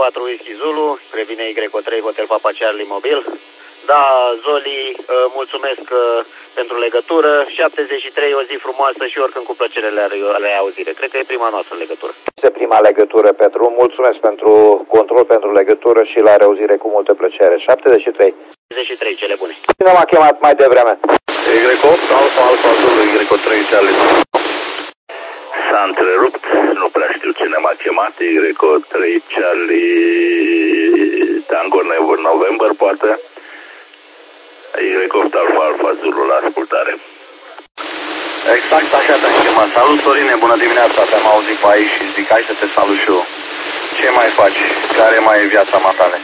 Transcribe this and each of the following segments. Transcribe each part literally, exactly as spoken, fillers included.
patru Whisky Zulu, revine Y trei Hotel Papa Charlie Mobil. Da, Zoli, mulțumesc pentru legătură, șaptezeci și trei, o zi frumoasă și oricând cu plăcere le, le auzire. Cred că e prima noastră legătură. Este prima legătură, Petru, mulțumesc pentru control, pentru legătură și la reauzire cu multă plăcere. șaptezeci și trei. șaptezeci și trei, cele bune. Cine m-a chemat mai devreme? Y opt, Alfa, Alfa Zulu, Y trei, Charlie. S-a întrerupt, nu prea știu cine m-a chemat, Y trei, Charlie, Tango November, poate. Y opt, Alfa, Alfa Zulu, la ascultare. Exact așa te-am chemat. Salut, Sorine, bună dimineața, te-am auzit pe aici și zic, hai să te salut și eu. Ce mai faci? Care mai e viața matale?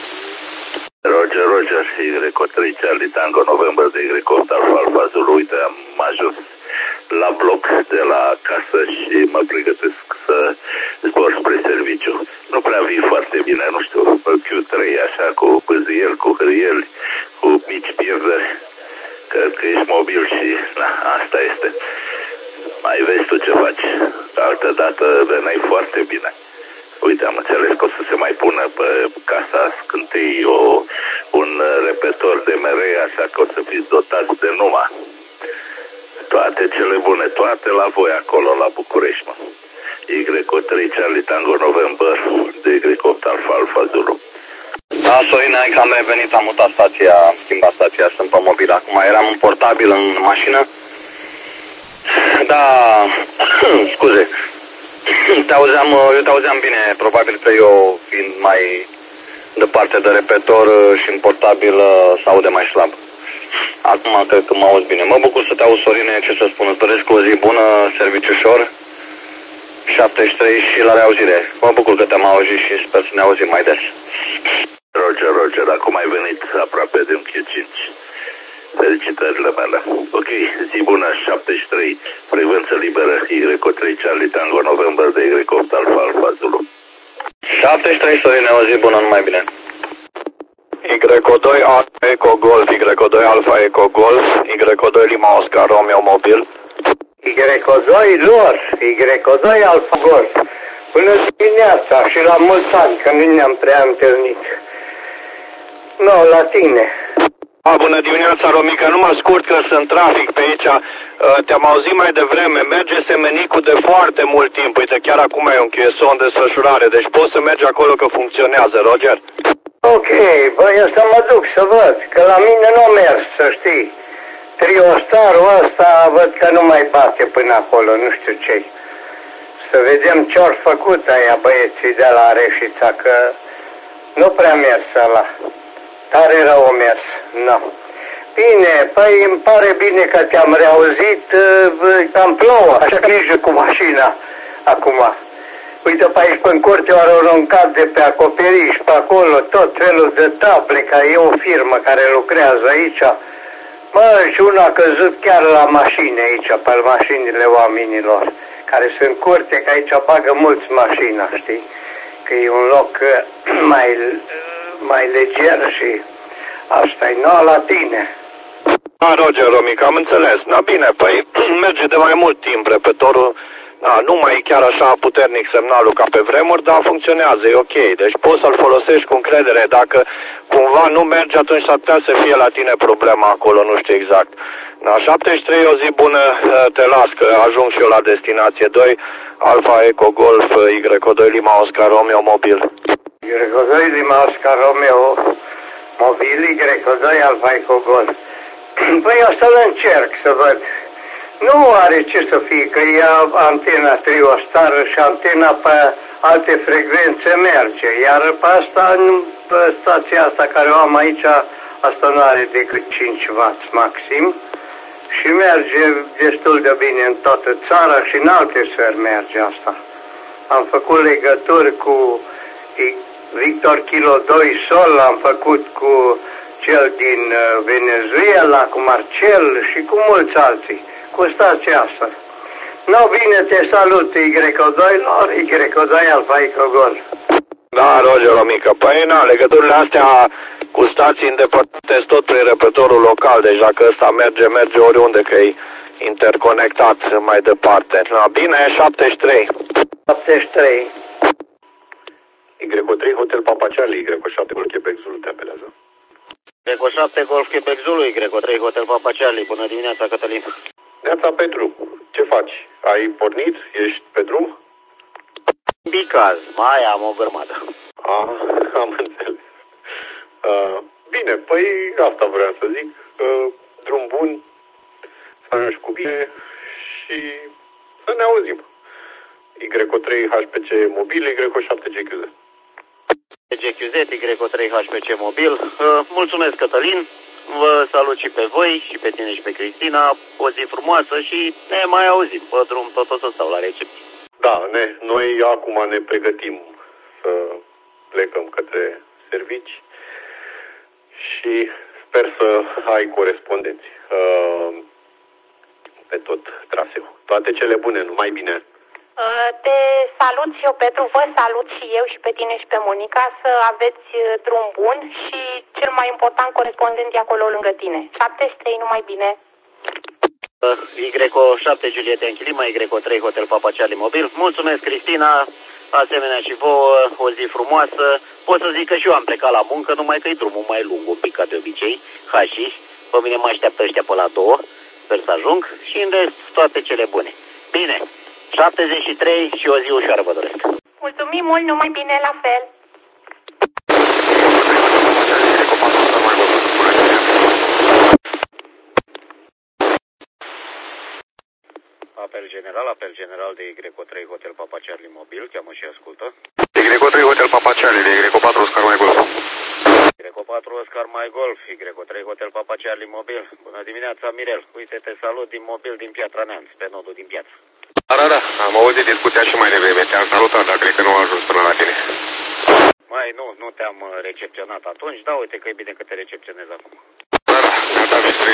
Roger, Roger, Y trei, Charlie, Tango November, de Y opt, Alfa, Alfa Zulu, uite, am ajuns la bloc de la casă și mă pregătesc să zbor spre serviciu. Nu prea vii foarte bine, nu știu, Q trei, așa, cu pâzieli, cu hârieli, cu mici pierderi. Cred că ești mobil și, na, asta este. Mai vezi tu ce faci. Altă dată veneai foarte bine. Uite, am înțeles că o să se mai pună pe casa scântei o, un repetor de merei, așa că o să fiți dotați de numai. Toate cele bune, toate la voi acolo, la București, mă. Y trei, Charlie, Tango November, de Y opt, Alfa, Alfa Zulu. Da, Sorin, hai că am revenit, am mutat stația, am schimbat stația, sunt pe mobil. Acum eram în portabil în mașină. Da, scuze. Te auzeam, eu te auzeam bine, probabil că eu, fiind mai departe de repetor și în portabil, s-aude mai slab. Acum cred că mă auzi bine. Mă bucur să te auzi, Sorine, ce să spun, îți doresc o zi bună, serviciu ușor, șaptezeci și trei și la reauzire. Mă bucur că te-am auzit și sper să ne auzim mai des. Roger, Roger, acum ai venit aproape de un Q cinci. Felicitările mele. Ok, zi bună, șaptezeci și trei, frecvență liberă, Y trei, Charlie, Tango November, de Y opt, Alfa, Alfa Zulu. șaptezeci și trei, Sorine, o zi bună, numai bine. Y doi Alfa Eco Golf, Y doi Alfa Eco Golf, Y doi Lima Oscar Romeo Mobil. Y doi lor, Y doi Alfa Golf. Bună dimineața și la mulți ani, că nu ne-am prea întâlnit. Nu, la tine. A, bună dimineața, Romica, numai scurt că sunt trafic pe aici. Te-am auzit mai devreme, merge semenicul de foarte mult timp. Uite, chiar acum e un Q S O în desfășurare, deci poți să mergi acolo că funcționează, Roger. Ok, băi, eu să mă duc să văd, că la mine nu a mers, să știi. Triostarul ăsta văd că nu mai bate până acolo, nu știu ce. Să vedem ce-au făcut aia băieții de la Reșița, că nu prea mers ăla. Tare rău o mers, nu. Bine, păi îmi pare bine că te-am reauzit, cam plouă, așa că nici cu mașina acum. Uite, pe aici, pe-n curte, au aruncat de pe acoperiș, pe acolo, tot felul de table, că e o firmă care lucrează aici. Mă, și una a căzut chiar la mașini aici, pe mașinile oamenilor, care sunt curte, că aici bagă mulți mașina, știi? Că e un loc mai, mai leger și asta-i, nu la tine. Da, Roger, Romica, am înțeles. Da, bine, păi merge de mai mult timp repetorul. Da, nu mai e chiar așa puternic semnalul ca pe vremuri, dar funcționează, e ok. Deci poți să-l folosești cu încredere. Dacă cumva nu merge, atunci s-ar putea să fie la tine problema acolo, nu știu exact. Da, șaptezeci și trei, o zi bună, te las, că ajung și eu la destinație. doi, Alfa Eco Golf, Y doi Lima Oscar Romeo Mobil. Y doi Lima Oscar Romeo Mobil, Y doi Alfa Eco Golf. Păi o să-l încerc să văd. Nu are ce să fie, că e antena triostară și antena pe alte frecvențe merge, iar pe asta, pe stația asta care o am aici, asta nu are decât cinci watt maxim și merge destul de bine în toată țara și în alte țări merge asta. Am făcut legături cu Victor Kilo doi Sol, am făcut cu cel din Venezuela, cu Marcel și cu mulți alții. Cu stația asta. No, bine, te salut, Y doi lor, Y doi Alfa Eco Golf. Da, Roger, Romica, păi na, legăturile astea cu stații îndepărtate sunt tot prin repetorul local, deci dacă ăsta merge, merge oriunde, că e interconectat mai departe. Na, bine, șaptezeci și trei. șaptezeci și trei. Y trei Hotel Papa Charlie, Y șapte Golf Quebec Zulu te apelează. Y șapte Golf Quebec Zulu, Y trei Hotel Papa Charlie. Bună dimineața, Cătălin. Neața, Petru, ce faci? Ai pornit? Ești pe drum? Bicaz, mai am o grămadă. Ah, am înțeles. Uh, bine, păi asta vreau să zic. Uh, drum bun, să ajungi cu bine și să ne auzim. Y trei H P C mobil, Y șapte G Q Z. G Q Z, Y trei H P C mobil. Uh, mulțumesc, Cătălin. Vă salut și pe voi, și pe tine și pe Cristina. O zi frumoasă și ne mai auzim. Pe drum tot o să stau la recepție. Da, ne, noi acum ne pregătim să plecăm către servici și sper să ai corespondenți uh, pe tot traseul. Toate cele bune, numai bine. Te salut și eu, Petru, vă salut și eu și pe tine și pe Monica, să aveți drum bun și cel mai important corespondent de acolo lângă tine. șaptezeci și trei, numai bine. Y șapte Julieta Închilima, Y trei Hotel Papa Charlie mobil. Mulțumesc, Cristina, asemenea și vouă, o zi frumoasă. Pot să zic că și eu am plecat la muncă, numai că e drumul mai lung un pic ca de obicei. Hașiș, pe mine mă așteaptă ăștia pe la două, sper să ajung și în rest toate cele bune. Bine, șaptezeci și trei și o zi ușoară vă doresc. Mulțumim mult, numai bine, la fel. Apel general, apel general de Y trei Hotel Papa Charlie mobil, cheamă și ascultă. Y trei Hotel Papa Charlie, de Y patru Oscar Mai Golf. Y patru Oscar Mai Golf, Y trei Hotel Papa Charlie mobil. Bună dimineața, Mirel. Uite, te salut din mobil din Piatra Neamț, pe nodul din piață. Da, da, da, am auzit discuția și mai devreme. Te-am salutat, dar cred că nu a ajuns până la tine. Mai nu, nu te-am recepționat atunci, da, uite că e bine că te recepționez acum. Da, da, ne-a dat despre...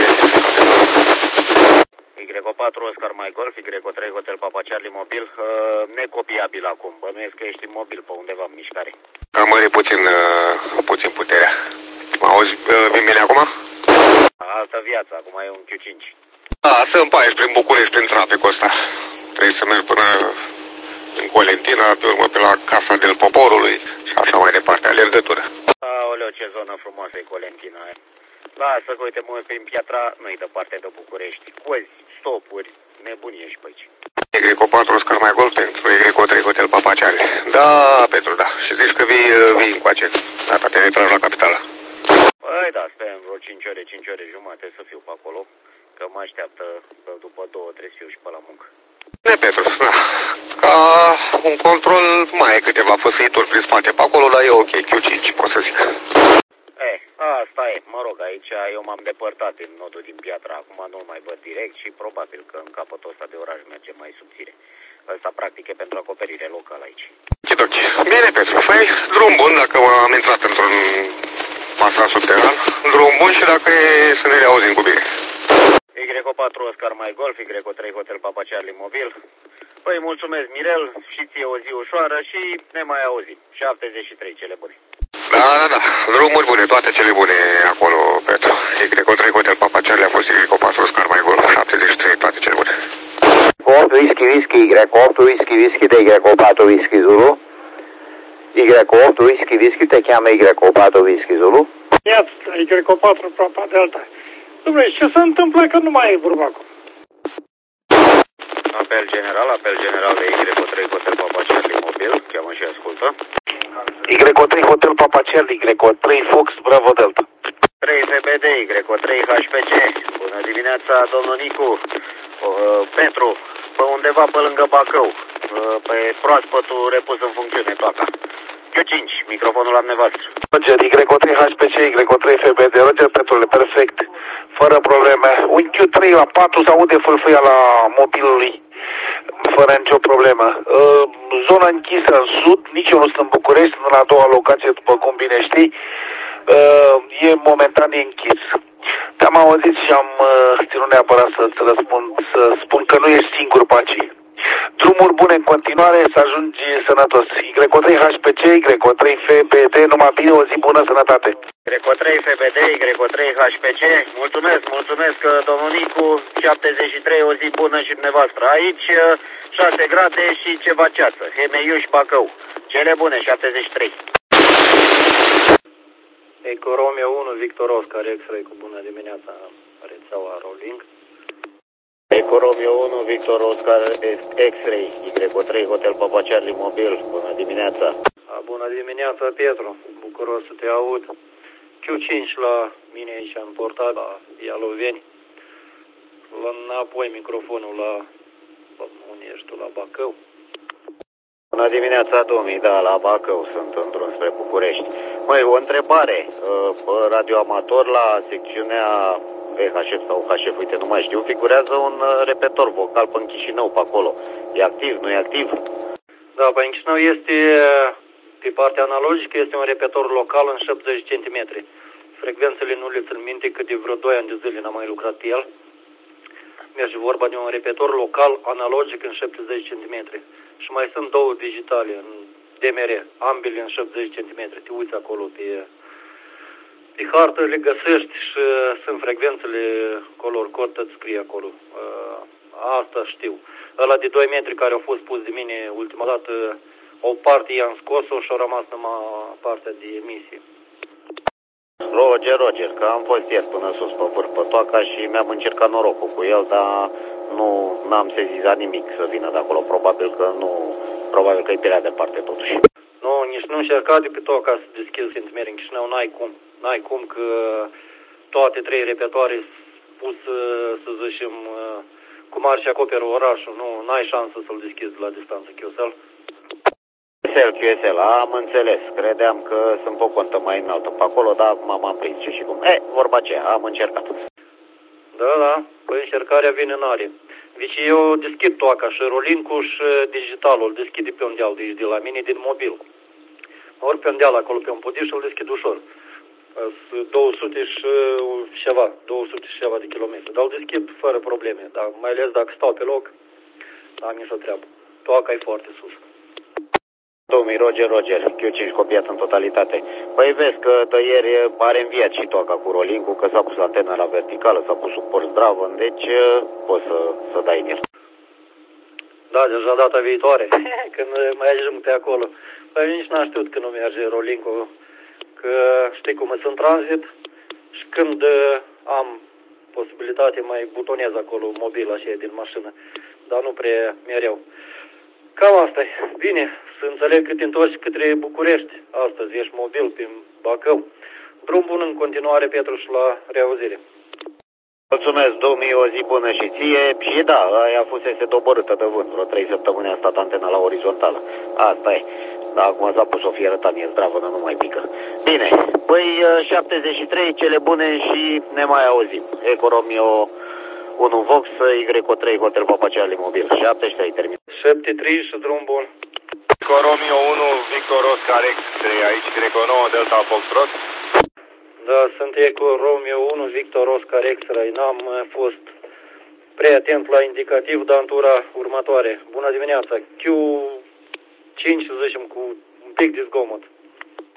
Y patru Oscar Mai Golf, Y trei Hotel Papa Charlie mobil, uh, necopiabil acum, bănuiesc că ești mobil pe undeva în mișcare. Am mărit puțin, uh, puțin puterea. Mă auzi uh, bine, bine acum? Altă viață, acum e un Q cinci. Da, să împaiși prin București, prin traficul ăsta. Trebuie să merg până în Colentina, pe urmă pe la Casa del Poporului și așa mai departe, alergătură. Aoleu, ce zonă frumoasă e Colentina. Lasă că uite, mă uit prin Piatra, nu-i departe de București. Cozi, stopuri, nebunie și pe aici. Y patru Oscar Mai Golf pentru Y trei Hotel Papa Charlie. Da, Petru, da. Și zici că vii, vii încoace. Data te retragi la capitală. Păi da, sperăm vreo cinci ore, cinci ore jumate să fiu pe acolo. Că mă așteaptă după două, trebuie să fiu și pe la muncă. Ne, Petru, da. Ca un control mai e câteva făsăituri prin spate pe acolo, dar e ok, Q cinci, pot să zic. Eh, asta e, mă rog, aici eu m-am depărtat din nodul din Piatra, acum nu-l mai văd direct și probabil că în capătul ăsta de oraș merge mai subțire. Ăsta practic e pentru acoperire locală aici. Chidoc. Bine, Petru, fai drum bun dacă am intrat într-un pasaj subteran, drum bun și dacă e să ne reauzim cu bine. Y patru Oscar Mai Golf, Y trei Hotel Papa Charlie mobil. Păi mulțumesc, Mirel, și ție o zi ușoară și ne mai auzim. șaptezeci și trei, cele bune. Da, da, da, drumuri bune, toate cele bune acolo, Petru. Y trei Hotel Papa Charlie a fost Y patru Oscar Mai Golf, șaptezeci și trei, toate cele bune. opt Whisky Whisky, Y opt Whisky Whisky de Y patru Whisky Zulu. Y opt Whisky Whisky te cheamă Y patru Whisky Zulu. Iată, Y patru Papa Delta. Dom'le, ce se întâmplă că nu mai e vorba acum? Apel general, apel general de Y trei Hotel Papa Charlie mobil, cheamă și ascultă. Y trei Hotel Papa Charlie, Y trei Fox Bravo Delta. trei F B D, Y trei H P C. Bună dimineața, domnul Nicu. Uh, Petru, pe undeva pe lângă Bacău, uh, pe proaspătul repus în funcțiune toaca. Q cinci, microfonul la dumneavoastră. Roger, Y trei H P C, Y trei F B D, Roger, Petrule, perfect, fără probleme. Un Q trei la patru se aude fâlfâia la mobilului, fără nicio problemă. Uh, zona închisă în sud, nici eu nu sunt în București, sunt în a doua locație, după cum bine știi. Uh, e momentan e închis. Te-am auzit și am uh, ținut neapărat să-ți răspund, să spun că nu ești singur pe aici. Drumuri bune în continuare, să ajungi sănătos. Y trei H P C, Y trei F B D, numai bine, o zi bună, sănătate. Y trei F B D, Y trei H P C, mulțumesc, mulțumesc, domnul Nicu, șaptezeci și trei, o zi bună și dumneavoastră. Aici șase grade și ceva ceață, Hemeiuș, Bacău. Cele bune, șaptezeci și trei. Eco Romeo unu, Victor Oscar, X-Ray cu bună dimineața, rețeaua Rolling. Eco Romeo unu, Victor Oscar, X-Ray, Y O trei, Hotel Papa Charlie Mobil, bună dimineața. A, bună dimineața, Pietru, bucuros să te aud. Q cinci la mine aici în portat, la Ialoveni. La înapoi microfonul la, unde ești tu, la Bacău. Bună dimineața, domnii, da, la Bacău sunt în drum spre București. Măi, o întrebare, radioamator la secțiunea V H F sau H F, uite, nu mai știu, figurează un repetor vocal pe Chișinău, pe acolo. E activ, nu e activ? Da, pe Chișinău este, pe partea analogică, este un repetor local în șaptezeci de centimetri. Frecvențele nu le țin minte, că de vreo doi ani de zile n-am mai lucrat pe el. Merge vorba de un repetor local analogic în șaptezeci de centimetri. Și mai sunt două digitale în D M R, ambele în șaptezeci de centimetri. Te uiți acolo pe, pe hartă, le găsești și sunt frecvențele color cod, tot scrie acolo. Asta știu. Ăla de doi metri care au fost pus de mine ultima dată, o parte i-am scos-o și au rămas numai partea de emisie. Roger, Roger, că am fost ieri până sus pe vârf pe toaca și mi-am încercat norocul cu el, dar nu n-am sezizat nimic să vină de acolo. Probabil că nu, probabil că e prea departe totuși. Nu, nici nu încerca de pe toaca să deschizi centimetri în Chișinău, n-ai cum. N-ai cum că toate trei repetoare pus, să zicem, cum ar și acoperă orașul, nu, n-ai șansă să-l deschizi la distanță Q S L. Q S L, Q S L, am înțeles. Credeam că sunt pe o contă mai înaltă pe acolo, dar acum m-am prins ce și cum. E, vorba aceea, am încercat. Da, da, păi încercarea vine în arie. Deci eu deschid toaca și rolling-ul și digitalul, îl deschid pe un deal, deci de la mine din mobil. Ori pe un deal acolo, pe un podiș, îl deschid ușor. două sute și ceva, două sute și ceva de kilometri, dar îl deschid fără probleme, dar mai ales dacă stau pe loc, am nicio treabă. Toaca e foarte sus. Domnul Roger, Roger, Q cinci copiat în totalitate. Păi vezi că de ieri are înviat și toaca cu rolling-ul, că s-a pus antena la verticală, s-a pus suport zdravăn, deci poți să, să dai în el. Da, deja data viitoare, când mai ajung pe acolo. Păi nici n-am știut că nu merge rolling-ul, că știi cum sunt tranzit și când am posibilitate mai butonez acolo mobil așa din mașină, dar nu prea mereu. Cam asta e. Bine, să înțeleg că te întorci către București. Astăzi ești mobil pe Bacău. Drum bun în continuare, Petru, și la reauzire. Mulțumesc, domnii, o zi bună și ție. Și da, aia fusese doborâtă de vânt. Vreo trei săptămâni a stat antena la orizontală. Asta e. Dar acum s-a pus o fierătanie zdravănă, nu mai pică. Bine, păi șaptezeci și trei, cele bune și ne mai auzim. Eco Romeo unu Vox, Y O trei, Hotel Papa Charlie Mobil. șaptezeci și trei, termin. șaptezeci și trei și drum bun. Eco Romeo unu, Victor Oscar X-Ray, aici Greco nouă, Delta Foxtrot. Da, sunt Eco Romeo unu, Victor Oscar X-Ray. N-am fost prea atent la indicativ, dar în tura următoare. Bună dimineața, Q cinci, să zicem, cu un pic de zgomot.